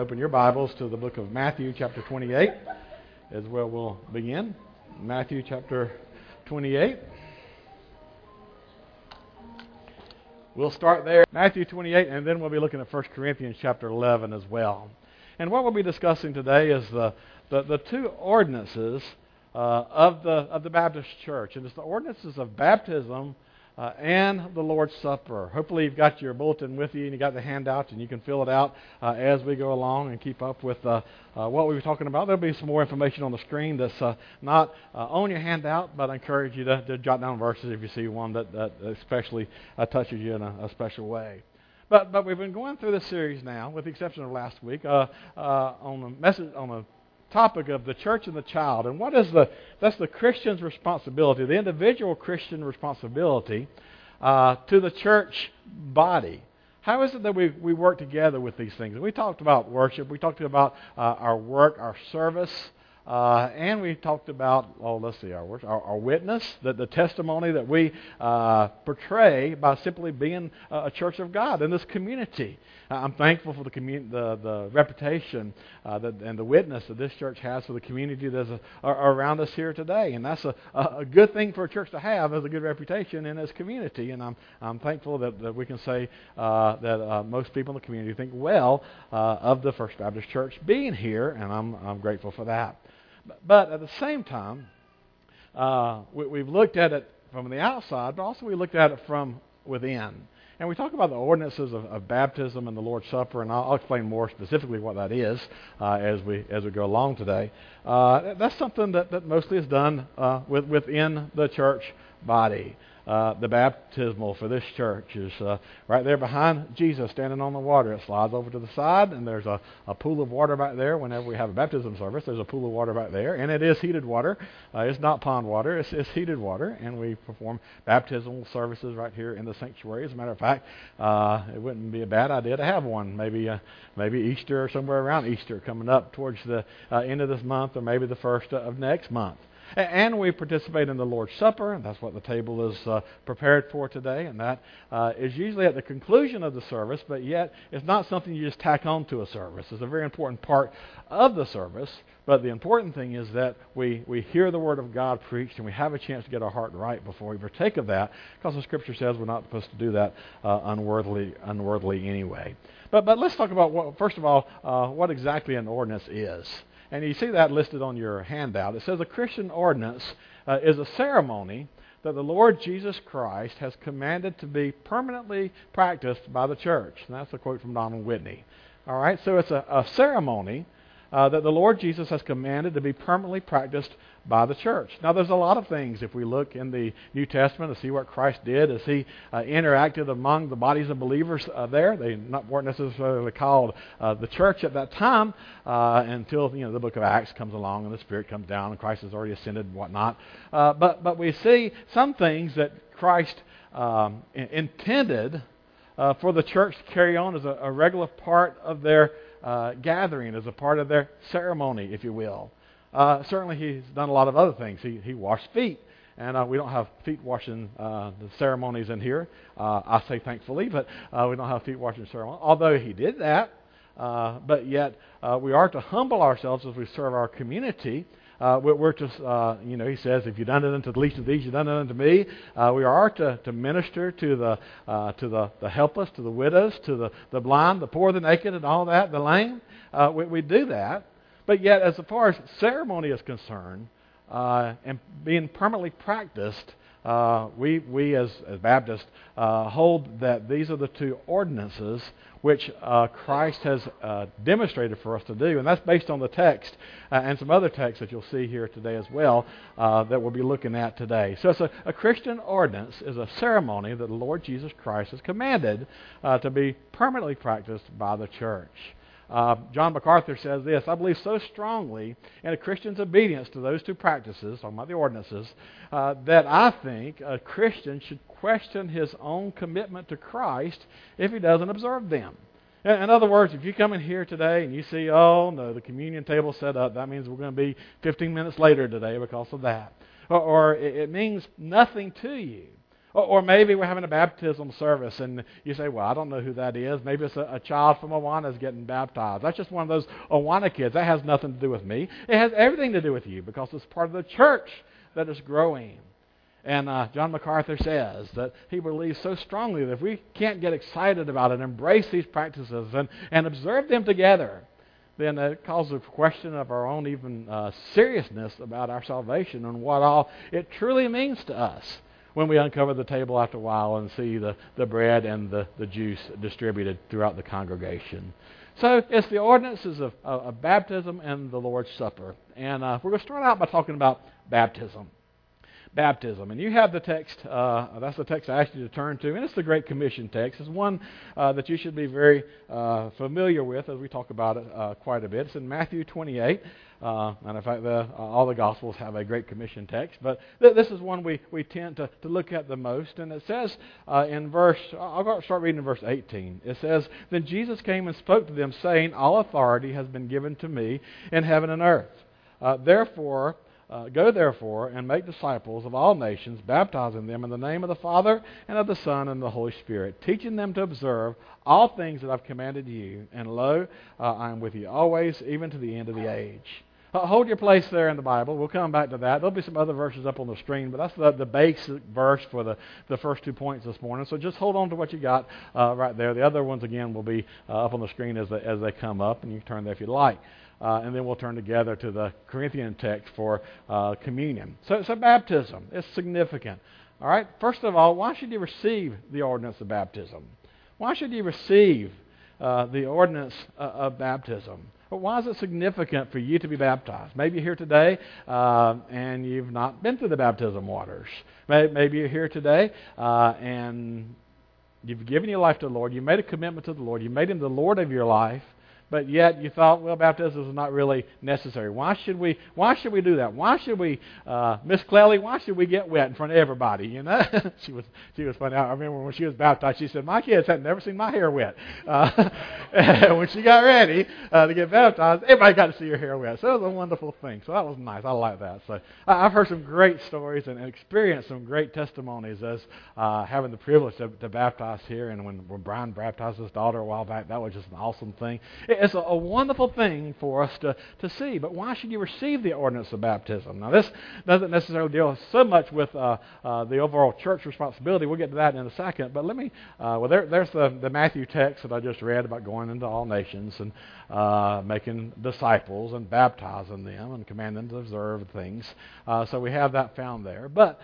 Open your Bibles to the book of Matthew chapter 28 is where we'll begin. Matthew chapter 28. We'll start there, Matthew 28, and then we'll be looking at 1 Corinthians chapter 11 as well. And what we'll be discussing today is the two ordinances of the Baptist Church. And it's the ordinances of baptism and the Lord's Supper. Hopefully you've got your bulletin with you and you got the handout and you can fill it out as we go along and keep up with what we were talking about. There'll be some more information on the screen that's not on your handout, but I encourage you to jot down verses if you see one that especially touches you in a special way. But we've been going through this series now, with the exception of last week, on the topic of the church and the child, and that's the Christian's responsibility, the individual Christian responsibility to the church body. How is it that we work together with these things? And we talked about worship, we talked about our work, our service, and we talked about, our witness, the testimony that we portray by simply being a church of God in this community. I'm thankful for the reputation and the witness that this church has for the community that's around us here today. And that's a good thing for a church to have, is a good reputation in its community. And I'm thankful that we can say that most people in the community think well of the First Baptist Church being here, and I'm grateful for that. But at the same time, we've looked at it from the outside, but also we looked at it from within. And we talk about the ordinances of baptism and the Lord's Supper, and I'll explain more specifically what that is as we go along today. That's something that mostly is done within the church body. The baptismal for this church is right there behind Jesus standing on the water. It slides over to the side, and there's a pool of water back there. Whenever we have a baptism service, there's a pool of water back there, and it is heated water. It's not pond water. It's heated water, and we perform baptismal services right here in the sanctuary. As a matter of fact, it wouldn't be a bad idea to have one. Maybe Easter or somewhere around Easter coming up towards the end of this month, or maybe the first of next month. And we participate in the Lord's Supper, and that's what the table is prepared for today. And that is usually at the conclusion of the service, but yet it's not something you just tack on to a service. It's a very important part of the service, but the important thing is that we hear the Word of God preached, and we have a chance to get our heart right before we partake of that, because the Scripture says we're not supposed to do that unworthily anyway. But let's talk about, first of all, what exactly an ordinance is. And you see that listed on your handout. It says a Christian ordinance is a ceremony that the Lord Jesus Christ has commanded to be permanently practiced by the church. And that's a quote from Donald Whitney. All right, so it's a ceremony that the Lord Jesus has commanded to be permanently practiced by the church. Now, there's a lot of things, if we look in the New Testament to see what Christ did as He interacted among the bodies of believers there. They weren't necessarily called the church at that time until the book of Acts comes along and the Spirit comes down and Christ has already ascended and whatnot. But we see some things that Christ intended for the church to carry on as a regular part of their gathering, as a part of their ceremony, if you will. Certainly He's done a lot of other things. He washed feet, and we don't have feet washing the ceremonies in here. I say thankfully, but we don't have feet washing ceremony. Although He did that, but yet we are to humble ourselves as we serve our community. We're to, He says, if you've done it unto the least of these, you've done it unto me. We are to minister to the helpless, to the widows, to the blind, the poor, the naked, and all that, the lame. We do that. But yet, as far as ceremony is concerned, and being permanently practiced, we as Baptists hold that these are the two ordinances which Christ has demonstrated for us to do. And that's based on the text and some other texts that you'll see here today as well that we'll be looking at today. So it's a Christian ordinance is a ceremony that the Lord Jesus Christ has commanded to be permanently practiced by the church. John MacArthur says this: I believe so strongly in a Christian's obedience to those two practices, talking about the ordinances, that I think a Christian should question his own commitment to Christ if he doesn't observe them. In other words, if you come in here today and you see, oh no, the communion table's set up, that means we're going to be 15 minutes later today because of that. Or it means nothing to you. Or maybe we're having a baptism service and you say, well, I don't know who that is. Maybe it's a child from Awana is getting baptized. That's just one of those Awana kids. That has nothing to do with me. It has everything to do with you because it's part of the church that is growing. And John MacArthur says that he believes so strongly that if we can't get excited about it, embrace these practices and observe them together, then it causes a question of our own even seriousness about our salvation and what all it truly means to us when we uncover the table after a while and see the bread and the juice distributed throughout the congregation. So it's the ordinances of baptism and the Lord's Supper. And we're going to start out by talking about baptism. Baptism. And you have the text, that's the text I asked you to turn to, and it's the Great Commission text. It's one that you should be very familiar with as we talk about it quite a bit. It's in Matthew 28, and in fact all the Gospels have a Great Commission text, but this is one we tend to look at the most, and it says in I'll start reading in verse 18. It says, "Then Jesus came and spoke to them, saying, All authority has been given to me in heaven and earth. Go therefore and make disciples of all nations, baptizing them in the name of the Father and of the Son and the Holy Spirit, teaching them to observe all things that I've commanded you. And lo, I am with you always, even to the end of the age." Hold your place there in the Bible. We'll come back to that. There'll be some other verses up on the screen, but that's the basic verse for the first 2 points this morning. So just hold on to what you got right there. The other ones, again, will be up on the screen as they come up, and you can turn there if you'd like. And then we'll turn together to the Corinthian text for communion. So baptism is significant. All right. First of all, why should you receive the ordinance of baptism? Why should you receive the ordinance of baptism? But why is it significant for you to be baptized? Maybe you're here today and you've not been through the baptism waters. Maybe you're here today and you've given your life to the Lord. You made a commitment to the Lord. You made Him the Lord of your life. But yet you thought, well, baptism is not really necessary. Why should we do that? Why should we, Miss Clelly, why should we get wet in front of everybody? You know, she was funny. I remember when she was baptized, she said, my kids had never seen my hair wet. When she got ready to get baptized, everybody got to see her hair wet. So it was a wonderful thing. So that was nice. I like that. So I've heard some great stories and experienced some great testimonies as having the privilege to baptize here. And when Brian baptized his daughter a while back, that was just an awesome thing. It's a wonderful thing for us to see. But why should you receive the ordinance of baptism? Now, this doesn't necessarily deal so much with the overall church responsibility. We'll get to that in a second. But let me, there's the Matthew text that I just read about going into all nations and making disciples and baptizing them and commanding them to observe things. So we have that found there. But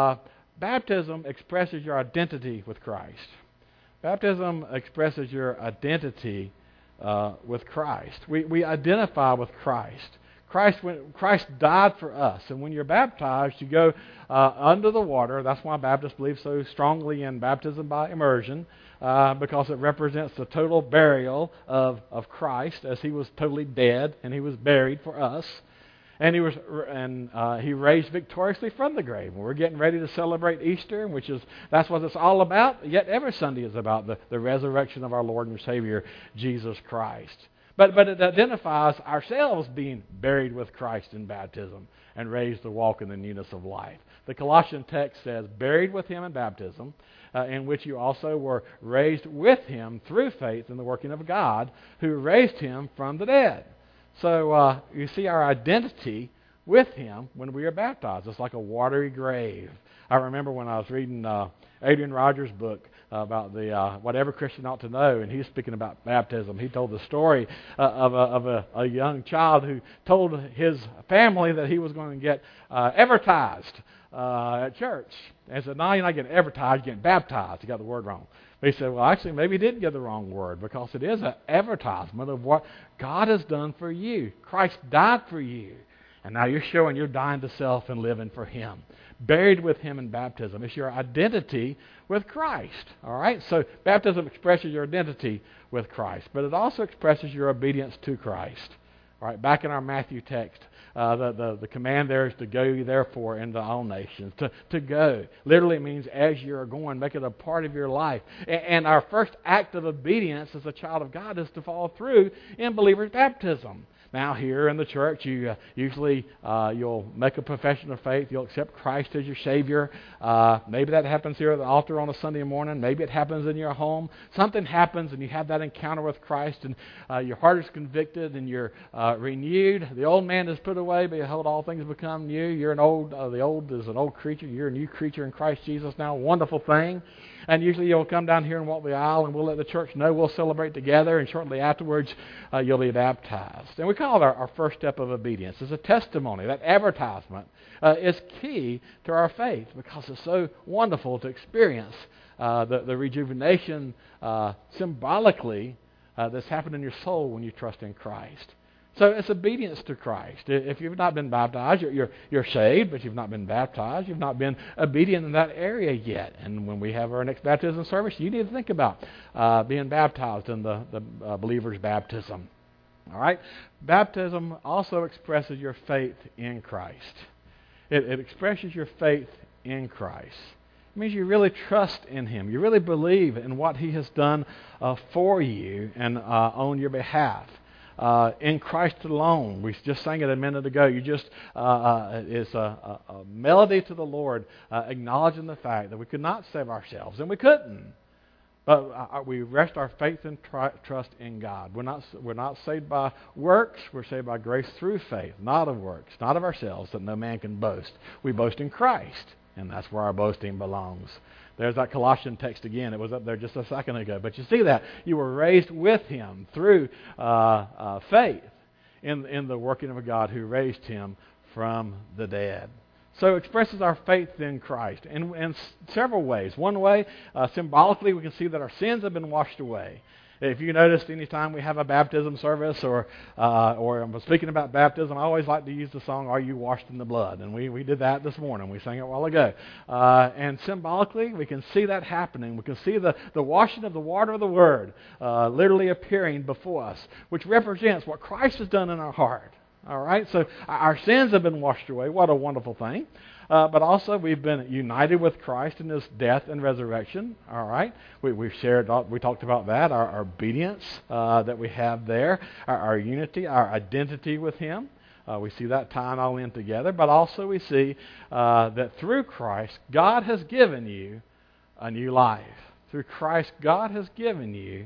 baptism expresses your identity with Christ. Baptism expresses your identity with Christ. We identify with Christ. Christ died for us. And when you're baptized, you go under the water. That's why Baptists believe so strongly in baptism by immersion, because it represents the total burial of Christ as He was totally dead and He was buried for us. And He raised victoriously from the grave. We're getting ready to celebrate Easter, that's what it's all about. Yet every Sunday is about the resurrection of our Lord and Savior, Jesus Christ. But it identifies ourselves being buried with Christ in baptism and raised to walk in the newness of life. The Colossian text says, buried with Him in baptism, in which you also were raised with Him through faith in the working of God, who raised Him from the dead. So you see our identity with Him when we are baptized. It's like a watery grave. I remember when I was reading Adrian Rogers' book about the Whatever Christian Ought to Know, and he was speaking about baptism. He told the story of a young child who told his family that he was going to get advertised at church. And said, no, you're not getting advertised, you're getting baptized. You got the word wrong. But he said, well, actually, maybe he didn't get the wrong word, because it is an advertisement of what God has done for you. Christ died for you. And now you're showing you're dying to self and living for Him. Buried with Him in baptism. It's your identity with Christ. All right? So baptism expresses your identity with Christ. But it also expresses your obedience to Christ. All right? Back in our Matthew text, the command there is to go ye therefore into all nations. To go literally means as you're going, make it a part of your life. And our first act of obedience as a child of God is to follow through in believer's baptism. Now here in the church, you usually you'll make a profession of faith. You'll accept Christ as your Savior. Maybe that happens here at the altar on a Sunday morning. Maybe it happens in your home. Something happens and you have that encounter with Christ, and your heart is convicted and you're renewed. The old man is put away. Behold, all things become new. You're the old is an old creature. You're a new creature in Christ Jesus now. Wonderful thing. And usually you'll come down here and walk the aisle, and we'll let the church know. We'll celebrate together, and shortly afterwards you'll be baptized. And we call it our first step of obedience. It's a testimony. That advertisement is key to our faith because it's so wonderful to experience the rejuvenation symbolically that's happened in your soul when you trust in Christ. So it's obedience to Christ. If you've not been baptized, you're saved, but you've not been baptized. You've not been obedient in that area yet. And when we have our next baptism service, you need to think about being baptized in the believer's baptism. All right? Baptism also expresses your faith in Christ. It expresses your faith in Christ. It means you really trust in Him. You really believe in what He has done for you and on your behalf. In Christ alone. We just sang it a minute ago. You just it's a melody to the Lord, acknowledging the fact that we could not save ourselves, and we couldn't. But we rest our faith and trust in God. We're not saved by works. We're saved by grace through faith, not of works, not of ourselves, that no man can boast. We boast in Christ, and that's where our boasting belongs. There's that Colossian text again. It was up there just a second ago. But you see that. You were raised with Him through faith in the working of a God who raised Him from the dead. So it expresses our faith in Christ in several ways. One way, symbolically, we can see that our sins have been washed away. If you noticed, any time we have a baptism service or I'm speaking about baptism, I always like to use the song, "Are You Washed in the Blood?" And we did that this morning. We sang it a while ago. And symbolically, we can see that happening. We can see the washing of the water of the Word literally appearing before us, which represents what Christ has done in our heart. All right? So our sins have been washed away. What a wonderful thing. But also we've been united with Christ in His death and resurrection. All right, we talked about that, our obedience that we have there, our unity, our identity with Him. We see that tying all in together. But also we see that through Christ, God has given you a new life. Through Christ, God has given you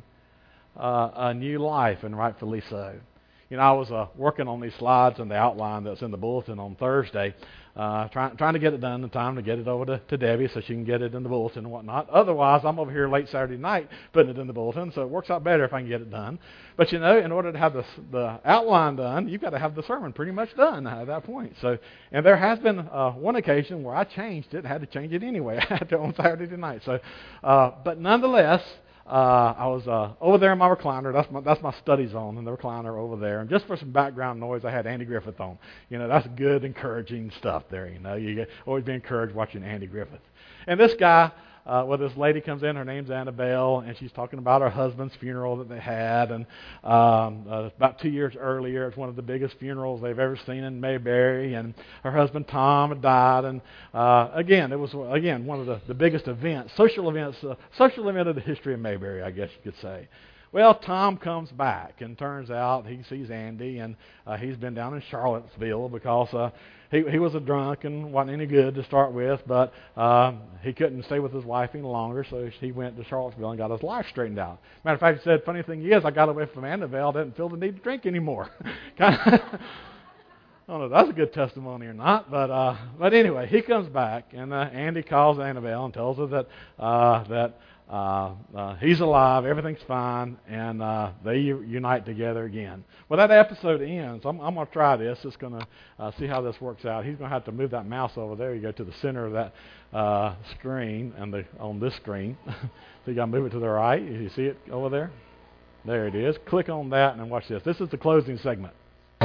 a new life, and rightfully so. You know, I was working on these slides and the outline that's in the bulletin on Thursday, trying to get it done in time to get it over to Debbie so she can get it in the bulletin and whatnot. Otherwise, I'm over here late Saturday night putting it in the bulletin, so it works out better if I can get it done. But you know, in order to have the outline done, you've got to have the sermon pretty much done at that point. So, and there has been one occasion where I changed it, had to change it anyway on Saturday night. So, but nonetheless, I was over there in my recliner. That's my study zone, in the recliner over there. And just for some background noise, I had Andy Griffith on. You know, that's good, encouraging stuff there. You know, you always be encouraged watching Andy Griffith. And this guy, this lady comes in. Her name's Annabelle, and she's talking about her husband's funeral that they had. And about 2 years earlier, it's one of the biggest funerals they've ever seen in Mayberry. And her husband Tom had died. And again, it was one of the biggest events, social event of the history of Mayberry, I guess you could say. Well, Tom comes back, and turns out he sees Andy, and he's been down in Charlottesville because he was a drunk and wasn't any good to start with, but he couldn't stay with his wife any longer, so he went to Charlottesville and got his life straightened out. Matter of fact, he said, funny thing is, I got away from Annabelle, didn't feel the need to drink anymore. I don't know if that's a good testimony or not, but anyway, he comes back, and Andy calls Annabelle and tells her that he's alive, everything's fine, and they unite together again. Well, that episode ends. I'm going to try this. Just going to see how this works out. He's going to have to move that mouse over there. You go to the center of that screen, and on this screen. So you got to move it to the right. You see it over there? There it is. Click on that, and then watch this. This is the closing segment.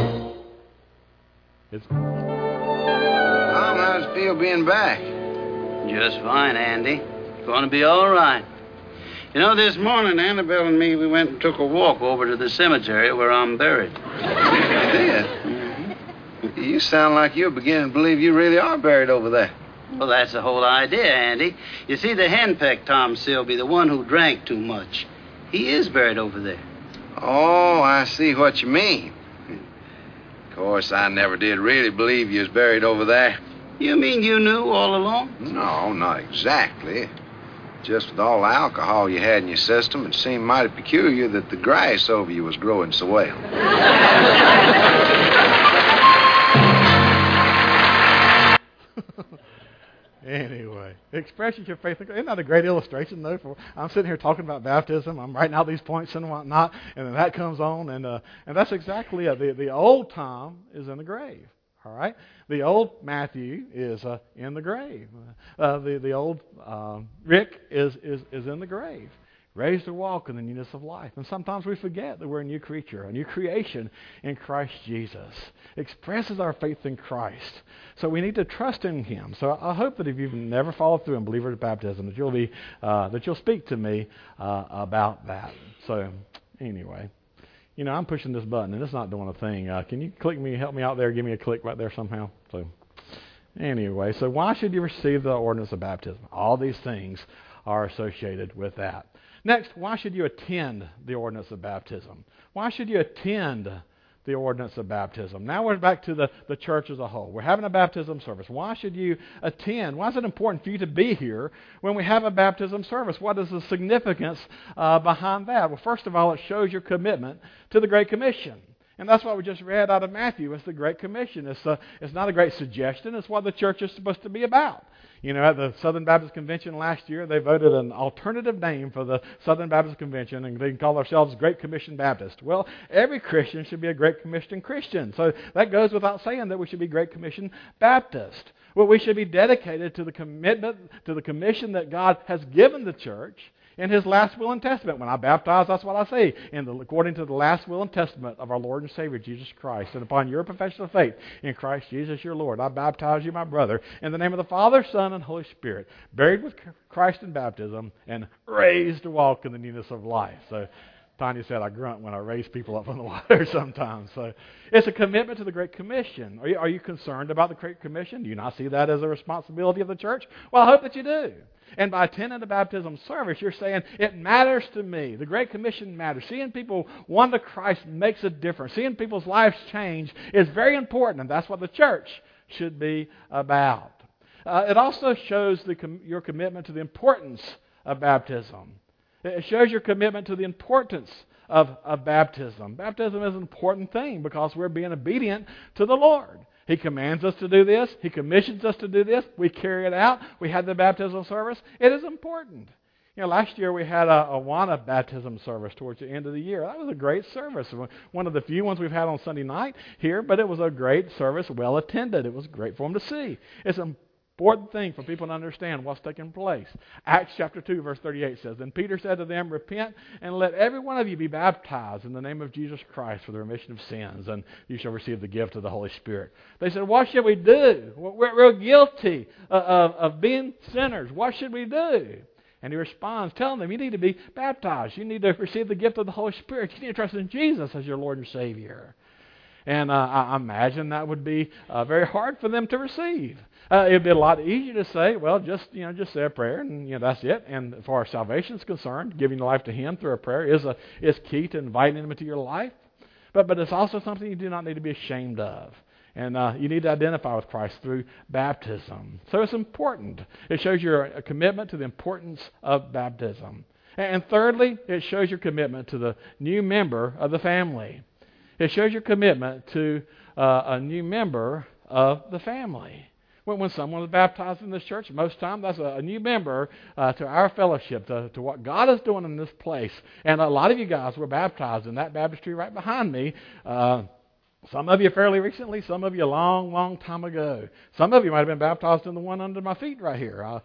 How's it feel being back? Just fine, Andy. Going to be all right. You know, this morning, Annabelle and me, we went and took a walk over to the cemetery where I'm buried. You did? Mm-hmm. You sound like you're beginning to believe you really are buried over there. Well, that's the whole idea, Andy. You see, the henpecked Tom Silby, the one who drank too much, he is buried over there. Oh, I see what you mean. course, I never did really believe you was buried over there. You mean you knew all along? No, not exactly. Just with all the alcohol you had in your system, it seemed mighty peculiar that the grass over you was growing so well. Anyway, expresses your faith. Isn't that a great illustration, though? I'm sitting here talking about baptism. I'm writing out these points and whatnot, and then that comes on, and that's exactly it. The old Tom is in the grave. All right, the old Matthew is in the grave. The old Rick is in the grave, raised to walk in the newness of life. And sometimes we forget that we're a new creature, a new creation in Christ Jesus. Expresses our faith in Christ. So we need to trust in Him. So I hope that if you've never followed through in believer's baptism, that you'll speak to me about that. So anyway. You know, I'm pushing this button, and it's not doing a thing. Can you help me out there, give me a click right there somehow? So, anyway, so why should you receive the ordinance of baptism? All these things are associated with that. Next, why should you attend the ordinance of baptism? Why should you attend the ordinance of baptism? Now we're back to the church as a whole. We're having a baptism service. Why should you attend? Why is it important for you to be here when we have a baptism service? What is the significance behind that? Well, first of all, it shows your commitment to the Great Commission. And that's what we just read out of Matthew. It's the Great Commission. It's not a great suggestion. It's what the church is supposed to be about. You know, at the Southern Baptist Convention last year, they voted an alternative name for the Southern Baptist Convention, and they call themselves Great Commission Baptist. Well, every Christian should be a Great Commission Christian. So that goes without saying that we should be Great Commission Baptist. Well, we should be dedicated to the commitment, to the commission that God has given the church in His last will and testament. When I baptize, that's what I say. According to the last will and testament of our Lord and Savior, Jesus Christ. And upon your profession of faith in Christ Jesus your Lord, I baptize you, my brother, in the name of the Father, Son, and Holy Spirit, buried with Christ in baptism, and raised to walk in the newness of life. So Tanya said I grunt when I raise people up on the water sometimes. So it's a commitment to the Great Commission. Are you concerned about the Great Commission? Do you not see that as a responsibility of the church? Well, I hope that you do. And by attending the baptism service, you're saying, it matters to me. The Great Commission matters. Seeing people won to Christ makes a difference. Seeing people's lives change is very important, and that's what the church should be about. It also shows your commitment to the importance of baptism. It shows your commitment to the importance of baptism. Baptism is an important thing because we're being obedient to the Lord. He commands us to do this. He commissions us to do this. We carry it out. We had the baptismal service. It is important. You know, last year we had a Awana baptism service towards the end of the year. That was a great service. One of the few ones we've had on Sunday night here, but it was a great service, well attended. It was great for them to see. It's an important thing for people to understand what's taking place. Acts chapter 2, verse 38 says, Then Peter said to them, Repent, and let every one of you be baptized in the name of Jesus Christ for the remission of sins, and you shall receive the gift of the Holy Spirit. They said, What should we do? We're guilty of being sinners. What should we do? And he responds, telling them, you need to be baptized. You need to receive the gift of the Holy Spirit. You need to trust in Jesus as your Lord and Savior. And I imagine that would be very hard for them to receive. It would be a lot easier to say, well, just say a prayer, and that's it. And as far as salvation is concerned, giving your life to Him through a prayer is key to inviting Him into your life. But it's also something you do not need to be ashamed of. And you need to identify with Christ through baptism. So it's important. It shows your commitment to the importance of baptism. And thirdly, it shows your commitment to the new member of the family. It shows your commitment to a new member of the family. When someone is baptized in this church, most time that's a new member to our fellowship, to what God is doing in this place. And a lot of you guys were baptized in that baptistry right behind me. Some of you fairly recently, some of you a long, long time ago. Some of you might have been baptized in the one under my feet right here.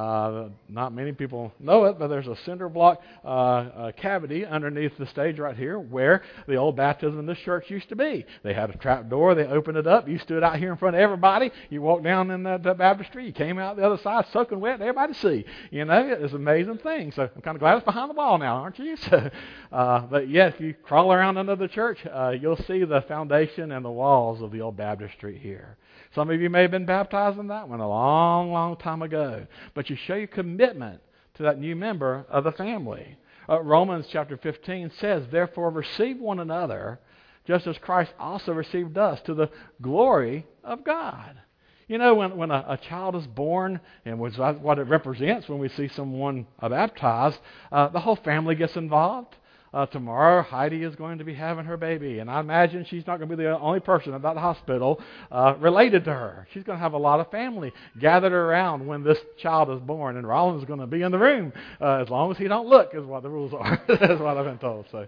Not many people know it, but there's a cinder block cavity underneath the stage right here where the old baptism in this church used to be. They had a trap door. They opened it up. You stood out here in front of everybody. You walked down in that baptistry. You came out the other side soaking wet. Everybody see. It's an amazing thing. So I'm kind of glad it's behind the wall now, aren't you? So, but yeah, if you crawl around under the church, you'll see the foundation and the walls of the old baptistry here. Some of you may have been baptized in that one a long, long time ago. But you show your commitment to that new member of the family. Romans chapter 15 says, Therefore receive one another, just as Christ also received us to the glory of God. You know, when a child is born, and what it represents when we see someone baptized, the whole family gets involved. Tomorrow, Heidi is going to be having her baby, and I imagine she's not going to be the only person at that hospital related to her. She's going to have a lot of family gathered around when this child is born, and Rollins is going to be in the room as long as he don't look, is what the rules are. That's what I've been told. So,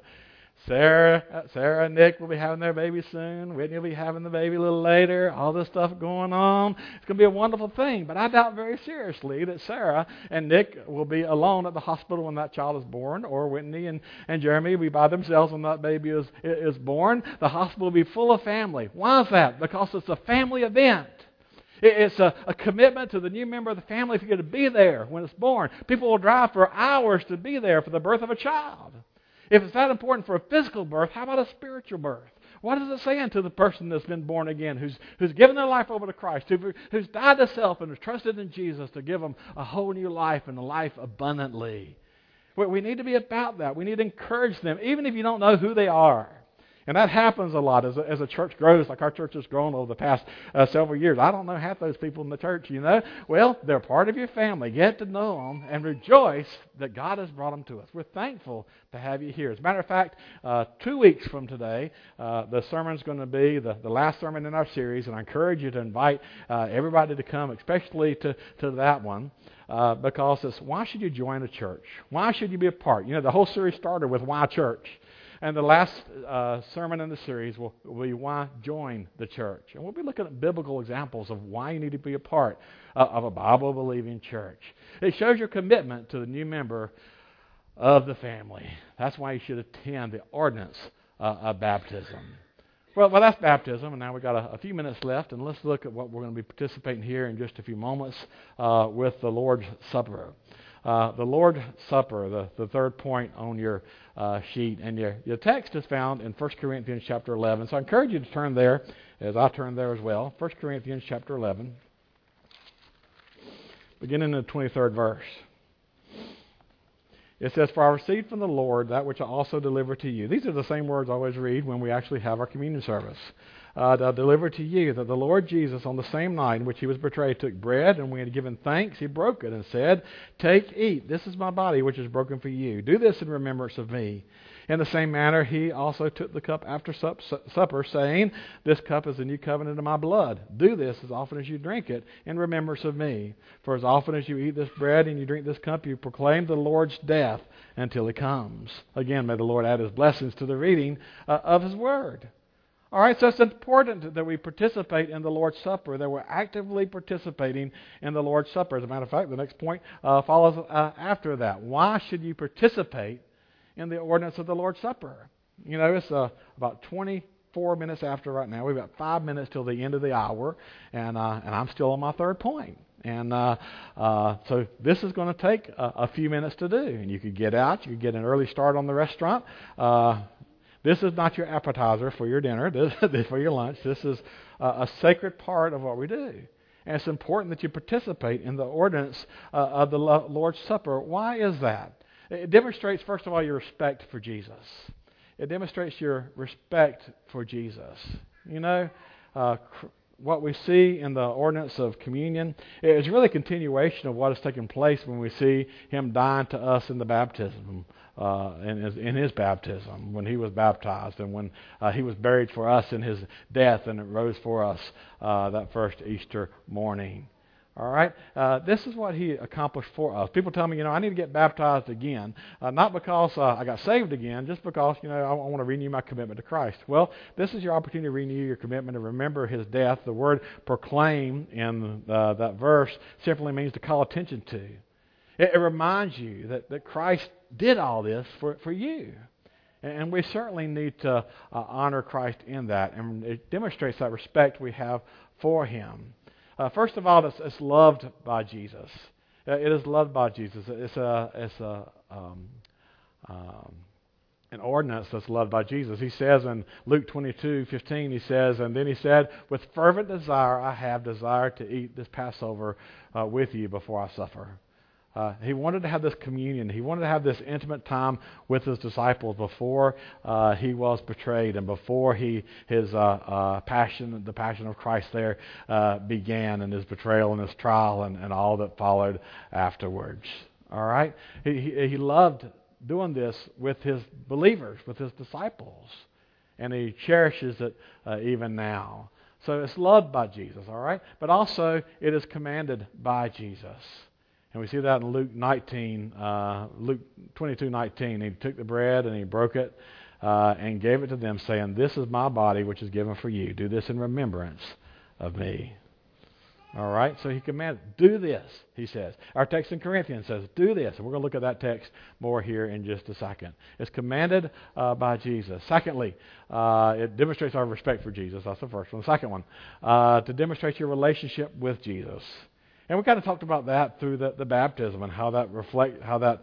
Sarah and Nick will be having their baby soon. Whitney will be having the baby a little later. All this stuff going on. It's going to be a wonderful thing. But I doubt very seriously that Sarah and Nick will be alone at the hospital when that child is born, or Whitney and Jeremy will be by themselves when that baby is born. The hospital will be full of family. Why is that? Because it's a family event. It's a commitment to the new member of the family if you're going to be there when it's born. People will drive for hours to be there for the birth of a child. If it's that important for a physical birth, how about a spiritual birth? What is it saying to the person that's been born again, who's given their life over to Christ, who's died to self and has trusted in Jesus to give them a whole new life and a life abundantly? We need to be about that. We need to encourage them, even if you don't know who they are. And that happens a lot as a church grows, like our church has grown over the past several years. I don't know half those people in the church, you know. Well, they're part of your family. Get to know them and rejoice that God has brought them to us. We're thankful to have you here. As a matter of fact, 2 weeks from today, the sermon's going to be the last sermon in our series, and I encourage you to invite everybody to come, especially to that one. Because it's why should you join a church? Why should you be a part? You know, the whole series started with why church. And the last sermon in the series will be why join the church. And we'll be looking at biblical examples of why you need to be a part of a Bible-believing church. It shows your commitment to the new member of the family. That's why you should attend the ordinance of baptism. Well, that's baptism, and now we've got a few minutes left, and let's look at what we're going to be participating here in just a few moments with the Lord's Supper. The Lord's Supper, the third point on your sheet, and your text is found in 1 Corinthians chapter 11. So I encourage you to turn there, as I turn there as well. 1 Corinthians chapter 11, beginning in the 23rd verse. It says, "For I received from the Lord that which I also delivered to you." These are the same words I always read when we actually have our communion service. "I delivered to you that the Lord Jesus, on the same night in which he was betrayed, took bread, and when he had given thanks, he broke it and said, 'Take, eat, this is my body which is broken for you. Do this in remembrance of me.' In the same manner, he also took the cup after supper, saying, 'This cup is the new covenant in my blood. Do this as often as you drink it in remembrance of me. For as often as you eat this bread and you drink this cup, you proclaim the Lord's death until he comes.'" Again, may the Lord add his blessings to the reading of his word. All right, so it's important that we participate in the Lord's Supper, that we're actively participating in the Lord's Supper. As a matter of fact, the next point follows after that. Why should you participate in the ordinance of the Lord's Supper? You know, it's about 24 minutes after right now. We've got 5 minutes till the end of the hour, and I'm still on my third point. And so this is going to take a few minutes to do. And you could get out. You could get an early start on the restaurant. This is not your appetizer for your dinner, for your lunch. This is a sacred part of what we do. And it's important that you participate in the ordinance of the Lord's Supper. Why is that? It demonstrates, first of all, your respect for Jesus. It demonstrates your respect for Jesus. You know, what we see in the ordinance of communion is really a continuation of what has taken place when we see him dying to us in the baptism. In his baptism, when he was baptized, and when he was buried for us in his death, and it rose for us that first Easter morning. All right, this is what he accomplished for us. People tell me, I need to get baptized again, not because I got saved again, just because I want to renew my commitment to Christ. Well, this is your opportunity to renew your commitment and remember his death. The word "proclaim" in that verse simply means to call attention to. It reminds you that Christ did all this for you. And we certainly need to honor Christ in that. And it demonstrates that respect we have for him. First of all, it's loved by Jesus. It is loved by Jesus. It's an ordinance that's loved by Jesus. He says in Luke 22:15, he says, and then he said, "With fervent desire I have desired to eat this Passover with you before I suffer." He wanted to have this communion. He wanted to have this intimate time with his disciples before he was betrayed and before his passion, the passion of Christ there, began, and his betrayal and his trial and all that followed afterwards. All right? He loved doing this with his believers, with his disciples, and he cherishes it even now. So it's loved by Jesus, all right? But also it is commanded by Jesus. And we see that in Luke 22:19. He took the bread and he broke it and gave it to them, saying, "This is my body, which is given for you. Do this in remembrance of me." All right? So he commanded, do this, he says. Our text in Corinthians says, do this. And we're going to look at that text more here in just a second. It's commanded by Jesus. Secondly, it demonstrates our respect for Jesus. That's the first one. The second one, to demonstrate your relationship with Jesus. And we kind of talked about that through the baptism and how that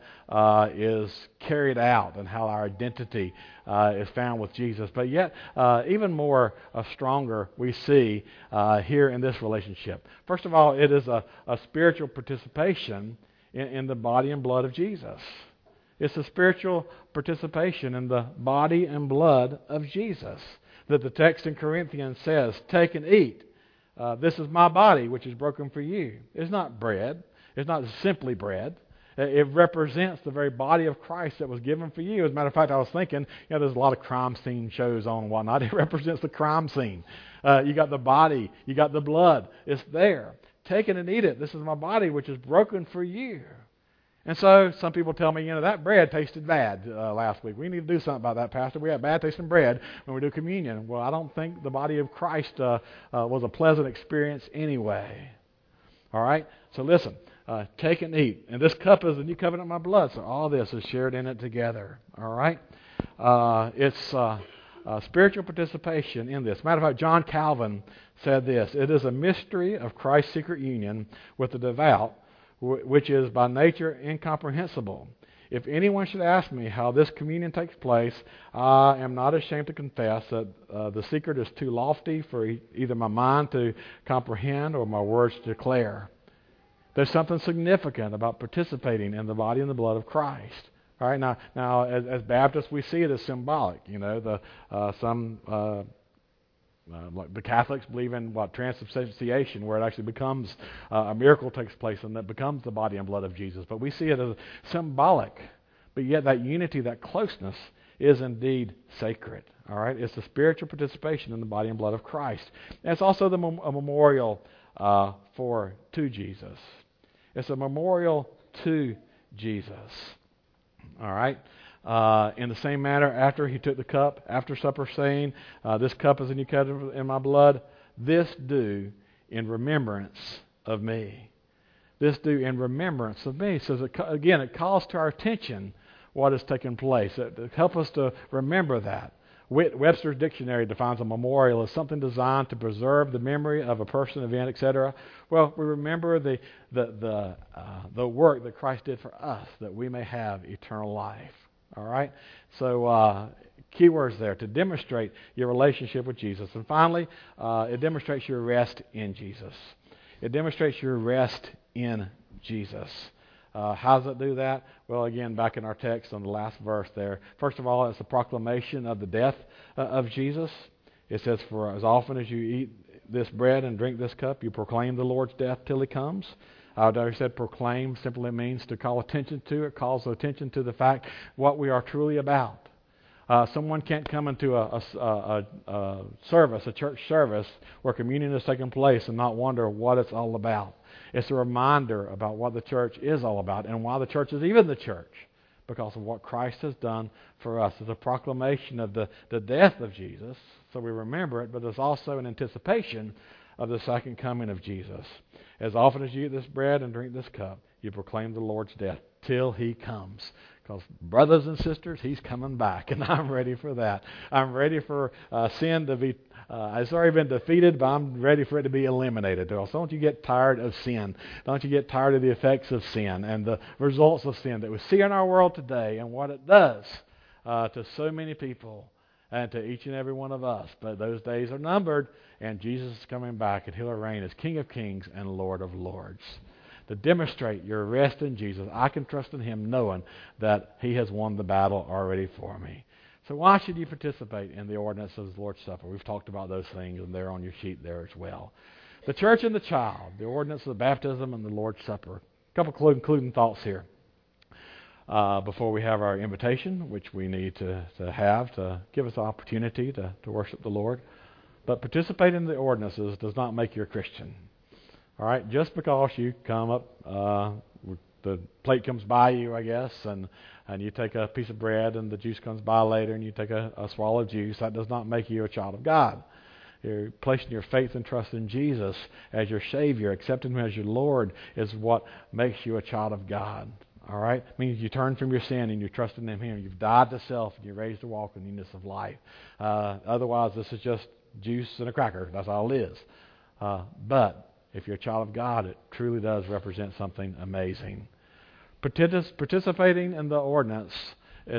is carried out and how our identity is found with Jesus. But yet, even more stronger, we see here in this relationship. First of all, it is a spiritual participation in the body and blood of Jesus. It's a spiritual participation in the body and blood of Jesus that the text in Corinthians says, "Take and eat. This is my body, which is broken for you." It's not bread. It's not simply bread. It represents the very body of Christ that was given for you. As a matter of fact, I was thinking, there's a lot of crime scene shows on and whatnot. It represents the crime scene. You got the body. You got the blood. It's there. Take it and eat it. This is my body, which is broken for you. And so some people tell me, that bread tasted bad last week. We need to do something about that, Pastor. We have bad tasting bread when we do communion. Well, I don't think the body of Christ was a pleasant experience anyway. All right? So listen, take and eat. And this cup is the new covenant of my blood. So all this is shared in it together. All right? It's spiritual participation in this. Matter of fact, John Calvin said this: "It is a mystery of Christ's secret union with the devout, which is by nature incomprehensible. If anyone should ask me how this communion takes place, I am not ashamed to confess that the secret is too lofty for either my mind to comprehend or my words to declare." There's something significant about participating in the body and the blood of Christ. All right, now as Baptists, we see it as symbolic. Like the Catholics believe in transubstantiation, where it actually becomes a miracle takes place and that becomes the body and blood of Jesus. But we see it as symbolic. But yet that unity, that closeness, is indeed sacred. All right, it's the spiritual participation in the body and blood of Christ. And it's also a memorial to Jesus. It's a memorial to Jesus. All right. In the same manner, after he took the cup, after supper, saying, "This cup is the new covenant in my blood. This do in remembrance of me." This do in remembrance of me. So again, it calls to our attention what has taken place. It helps us to remember that. Webster's Dictionary defines a memorial as something designed to preserve the memory of a person, event, etc. Well, we remember the work that Christ did for us, that we may have eternal life. All right? So key words there: to demonstrate your relationship with Jesus. And finally, it demonstrates your rest in Jesus. It demonstrates your rest in Jesus. How does it do that? Well, again, back in our text on the last verse there. First of all, it's the proclamation of the death of Jesus. It says, "For as often as you eat this bread and drink this cup, you proclaim the Lord's death till he comes." I already said proclaim simply means to call attention to. It calls attention to the fact what we are truly about. Someone can't come into a service, a church service, where communion is taking place and not wonder what it's all about. It's a reminder about what the church is all about and why the church is even the church, because of what Christ has done for us. It's a proclamation of the death of Jesus, so we remember it, but it's also an anticipation of the second coming of Jesus. As often as you eat this bread and drink this cup, you proclaim the Lord's death till he comes. Because, brothers and sisters, he's coming back, and I'm ready for that. I'm ready for sin to be, it's already been defeated, but I'm ready for it to be eliminated. So don't you get tired of sin. Don't you get tired of the effects of sin and the results of sin that we see in our world today and what it does to so many people and to each and every one of us. But those days are numbered, and Jesus is coming back, and he'll reign as King of Kings and Lord of Lords. to demonstrate your rest in Jesus. I can trust in Him knowing that He has won the battle already for me. So why should you participate in the ordinance of the Lord's Supper? We've talked about those things, and they're on your sheet there as well. The church and the child, the ordinance of the baptism and the Lord's Supper. A couple concluding thoughts here before we have our invitation, which we need to have to give us the opportunity to worship the Lord. But participating in the ordinances does not make you a Christian. All right? Just because you come up, the plate comes by you, I guess, and you take a piece of bread and the juice comes by later and you take a swallow of juice, that does not make you a child of God. You're placing your faith and trust in Jesus as your Savior, accepting Him as your Lord is what makes you a child of God. All right? It means you turn from your sin and you're trusting in Him. You've died to self and you're raised to walk in newness of life. Otherwise, this is just juice and a cracker. That's all it is. But if you're a child of God, it truly does represent something amazing. Participating in the ordinances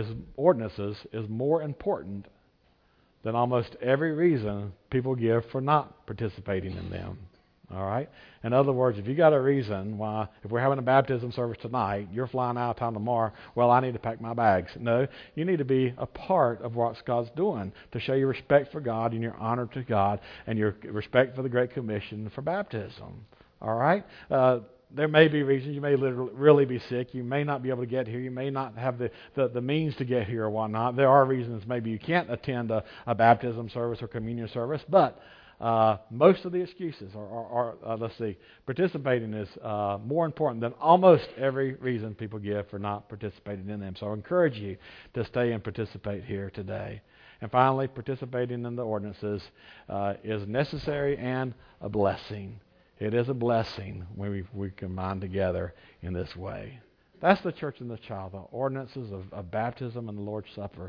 is more important than almost every reason people give for not participating in them. All right? In other words, if you got a reason why, if we're having a baptism service tonight, you're flying out of town tomorrow, well, I need to pack my bags. No, you need to be a part of what God's doing to show your respect for God and your honor to God and your respect for the Great Commission for baptism. All right? There may be reasons. You may really be sick. You may not be able to get here. You may not have the means to get here or whatnot. There are reasons maybe you can't attend a baptism service or communion service, but most of the excuses are let's see, participating is more important than almost every reason people give for not participating in them. So I encourage you to stay and participate here today. And finally, participating in the ordinances is necessary and a blessing. It is a blessing when we combine together in this way. That's the church and the child, the ordinances of baptism and the Lord's Supper.